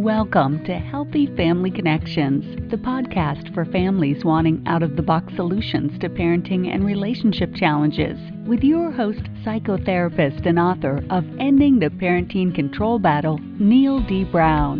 Welcome to Healthy Family Connections, the podcast for families wanting out-of-the-box solutions to parenting and relationship challenges, with your host, psychotherapist and author of Ending the Parenting Control Battle, Neil D. Brown.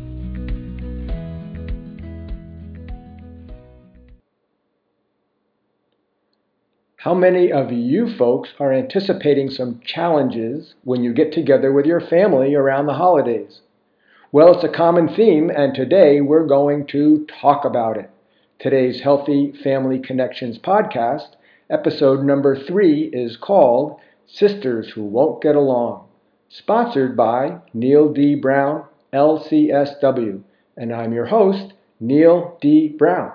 How many of you folks are anticipating some challenges when you get together with your family around the holidays? Well, it's a common theme, and today we're going to talk about it. Today's Healthy Family Connections podcast, episode number 3, is called Sisters Who Won't Get Along, sponsored by Neil D. Brown, LCSW, and I'm your host, Neil D. Brown.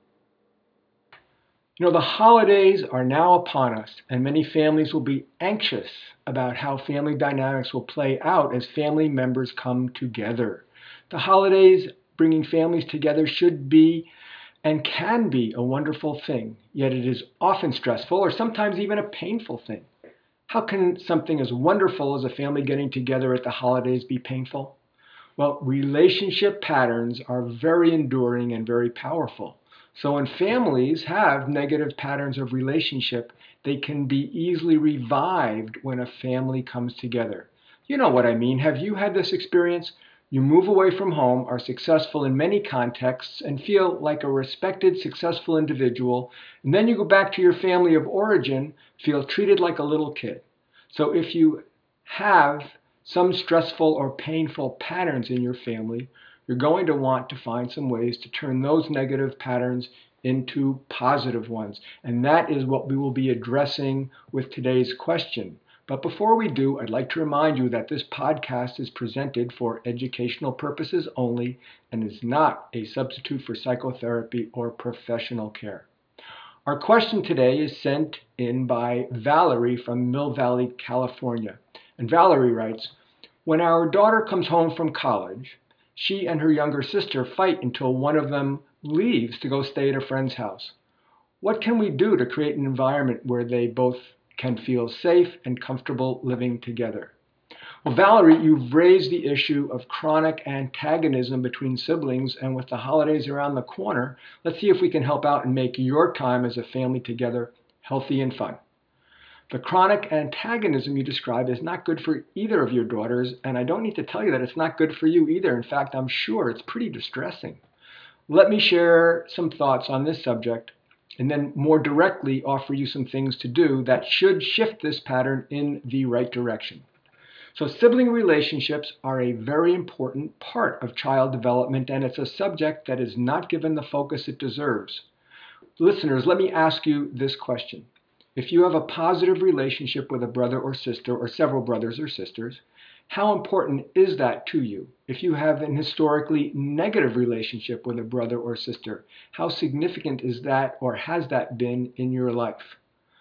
The holidays are now upon us, and many families will be anxious about how family dynamics will play out as family members come together. The holidays, bringing families together, should be and can be a wonderful thing, yet it is often stressful or sometimes even a painful thing. How can something as wonderful as a family getting together at the holidays be painful? Well, relationship patterns are very enduring and very powerful. So when families have negative patterns of relationship, they can be easily revived when a family comes together. You know what I mean. Have you had this experience? You move away from home, are successful in many contexts, and feel like a respected, successful individual, and then you go back to your family of origin, feel treated like a little kid. So if you have some stressful or painful patterns in your family, you're going to want to find some ways to turn those negative patterns into positive ones. And that is what we will be addressing with today's question. But before we do, I'd like to remind you that this podcast is presented for educational purposes only and is not a substitute for psychotherapy or professional care. Our question today is sent in by Valerie from Mill Valley, California. And Valerie writes, when our daughter comes home from college, she and her younger sister fight until one of them leaves to go stay at a friend's house. What can we do to create an environment where they both can feel safe and comfortable living together? Well, Valerie, you've raised the issue of chronic antagonism between siblings, and with the holidays around the corner, let's see if we can help out and make your time as a family together healthy and fun. The chronic antagonism you describe is not good for either of your daughters, and I don't need to tell you that it's not good for you either. In fact, I'm sure it's pretty distressing. Let me share some thoughts on this subject, and then more directly offer you some things to do that should shift this pattern in the right direction. So sibling relationships are a very important part of child development, and it's a subject that is not given the focus it deserves. Listeners, let me ask you this question. If you have a positive relationship with a brother or sister or several brothers or sisters, how important is that to you? If you have an historically negative relationship with a brother or sister, how significant is that or has that been in your life?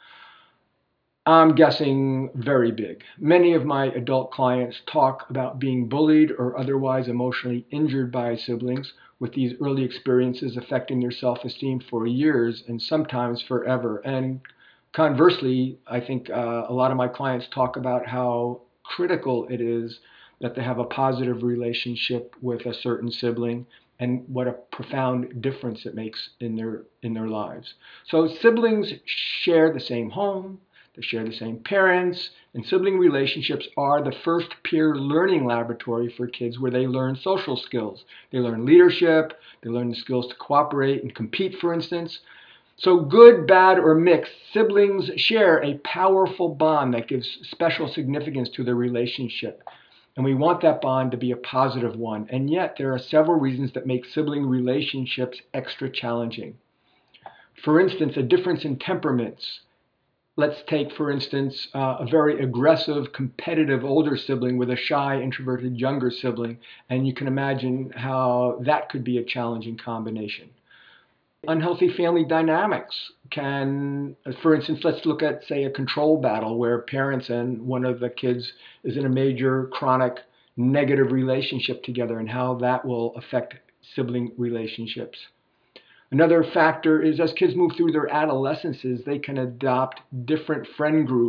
I'm guessing very big. Many of my adult clients talk about being bullied or otherwise emotionally injured by siblings, with these early experiences affecting their self-esteem for years and sometimes forever. And conversely, I think a lot of my clients talk about how critical it is that they have a positive relationship with a certain sibling and what a profound difference it makes in their lives. So siblings share the same home, they share the same parents, and sibling relationships are the first peer learning laboratory for kids where they learn social skills. They learn leadership, they learn the skills to cooperate and compete, for instance. So good, bad, or mixed, siblings share a powerful bond that gives special significance to their relationship. And we want that bond to be a positive one. And yet there are several reasons that make sibling relationships extra challenging. For instance, a difference in temperaments. Let's take, for instance, a very aggressive, competitive older sibling with a shy, introverted younger sibling. And you can imagine how that could be a challenging combination. Unhealthy family dynamics can, for instance, let's look at, say, a control battle where parents and one of the kids is in a major chronic negative relationship together and how that will affect sibling relationships. Another factor is as kids move through their adolescences, they can adopt different friend groups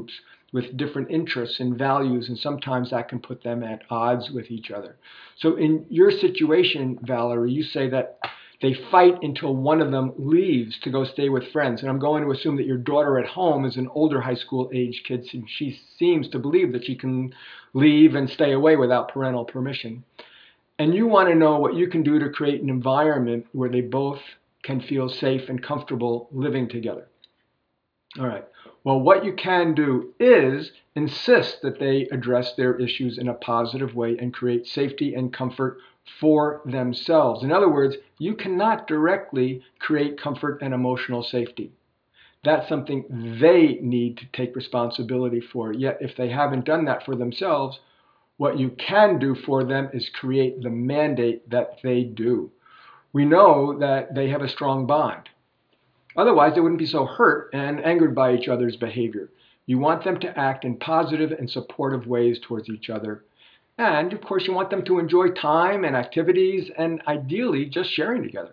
with different interests and values, and sometimes that can put them at odds with each other. So in your situation, Valerie, you say that they fight until one of them leaves to go stay with friends. And I'm going to assume that your daughter at home is an older high school age kid, and she seems to believe that she can leave and stay away without parental permission. And you want to know what you can do to create an environment where they both can feel safe and comfortable living together. All right. Well, what you can do is insist that they address their issues in a positive way and create safety and comfort for themselves. In other words, you cannot directly create comfort and emotional safety. That's something they need to take responsibility for. Yet, if they haven't done that for themselves, what you can do for them is create the mandate that they do. We know that they have a strong bond. Otherwise, they wouldn't be so hurt and angered by each other's behavior. You want them to act in positive and supportive ways towards each other. And, of course, you want them to enjoy time and activities and ideally just sharing together.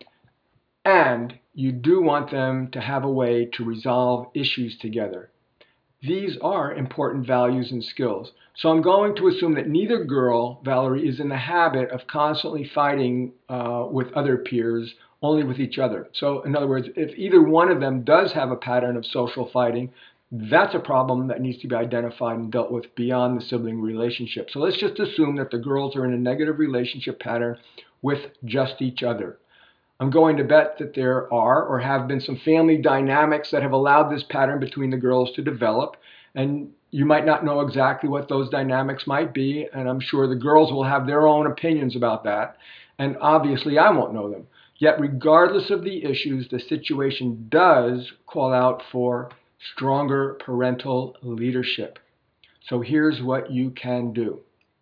And you do want them to have a way to resolve issues together. These are important values and skills. So I'm going to assume that neither girl, Valerie, is in the habit of constantly fighting with other peers, only with each other. So in other words, if either one of them does have a pattern of social fighting, that's a problem that needs to be identified and dealt with beyond the sibling relationship. So let's just assume that the girls are in a negative relationship pattern with just each other. I'm going to bet that there are or have been some family dynamics that have allowed this pattern between the girls to develop. And you might not know exactly what those dynamics might be. And I'm sure the girls will have their own opinions about that. And obviously, I won't know them. Yet, regardless of the issues, the situation does call out for stronger parental leadership. So here's what you can do.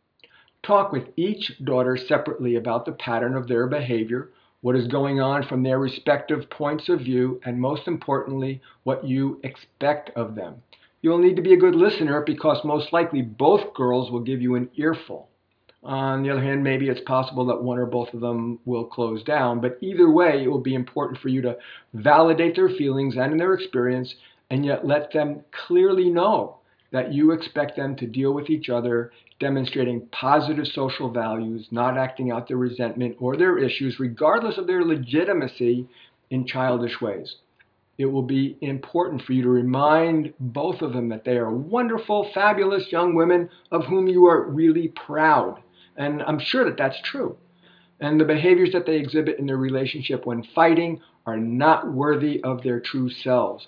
Talk with each daughter separately about the pattern of their behavior, what is going on from their respective points of view, and most importantly, what you expect of them. You'll need to be a good listener because most likely both girls will give you an earful. On the other hand, maybe it's possible that one or both of them will close down, but either way, it will be important for you to validate their feelings and their experience, and yet let them clearly know that you expect them to deal with each other, demonstrating positive social values, not acting out their resentment or their issues, regardless of their legitimacy, in childish ways. It will be important for you to remind both of them that they are wonderful, fabulous young women of whom you are really proud. And I'm sure that that's true. And the behaviors that they exhibit in their relationship when fighting are not worthy of their true selves.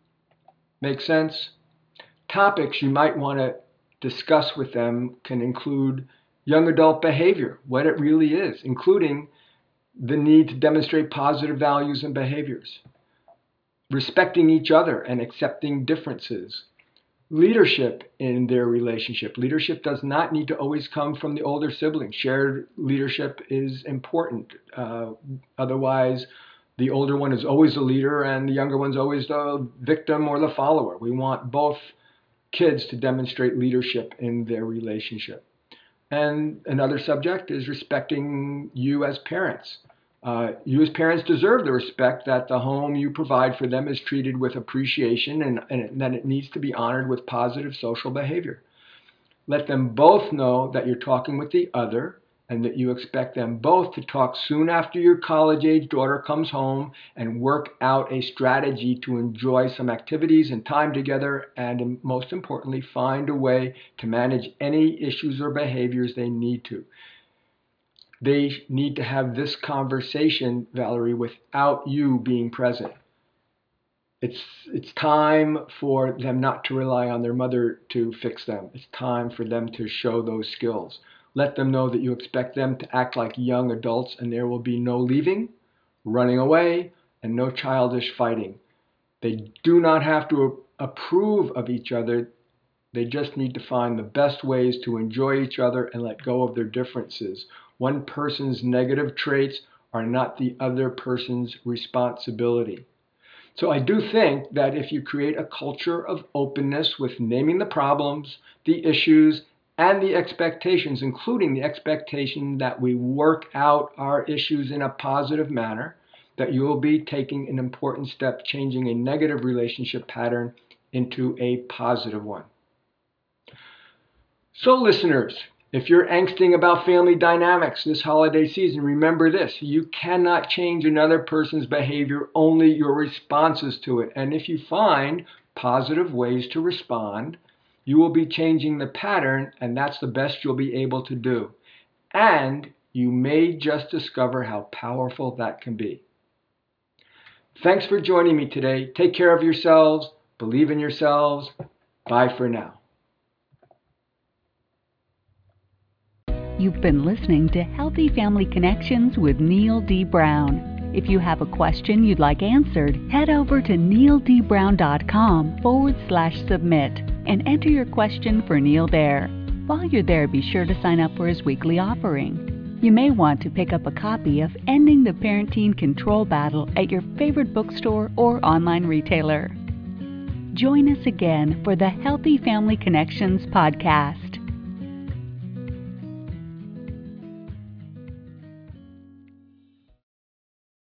Make sense? Topics you might want to discuss with them can include young adult behavior, what it really is, including the need to demonstrate positive values and behaviors, respecting each other and accepting differences, leadership in their relationship. Leadership does not need to always come from the older sibling. Shared leadership is important. Otherwise, the older one is always the leader and the younger one's always the victim or the follower. We want both kids to demonstrate leadership in their relationship. And another subject is respecting you as parents. You as parents deserve the respect that the home you provide for them is treated with appreciation and that it needs to be honored with positive social behavior. Let them both know that you're talking with the other and that you expect them both to talk soon after your college-age daughter comes home and work out a strategy to enjoy some activities and time together and, most importantly, find a way to manage any issues or behaviors they need to. They need to have this conversation, Valerie, without you being present. It's time for them not to rely on their mother to fix them. It's time for them to show those skills. Let them know that you expect them to act like young adults and there will be no leaving, running away, and no childish fighting. They do not have to approve of each other. They just need to find the best ways to enjoy each other and let go of their differences. One person's negative traits are not the other person's responsibility. So I do think that if you create a culture of openness with naming the problems, the issues, and the expectations, including the expectation that we work out our issues in a positive manner, that you will be taking an important step changing a negative relationship pattern into a positive one. So listeners, if you're angsting about family dynamics this holiday season, remember this: you cannot change another person's behavior, only your responses to it. And if you find positive ways to respond, you will be changing the pattern, and that's the best you'll be able to do. And you may just discover how powerful that can be. Thanks for joining me today. Take care of yourselves. Believe in yourselves. Bye for now. You've been listening to Healthy Family Connections with Neil D. Brown. If you have a question you'd like answered, head over to neildbrown.com/submit and enter your question for Neil there. While you're there, be sure to sign up for his weekly offering. You may want to pick up a copy of Ending the Parenting Control Battle at your favorite bookstore or online retailer. Join us again for the Healthy Family Connections podcast.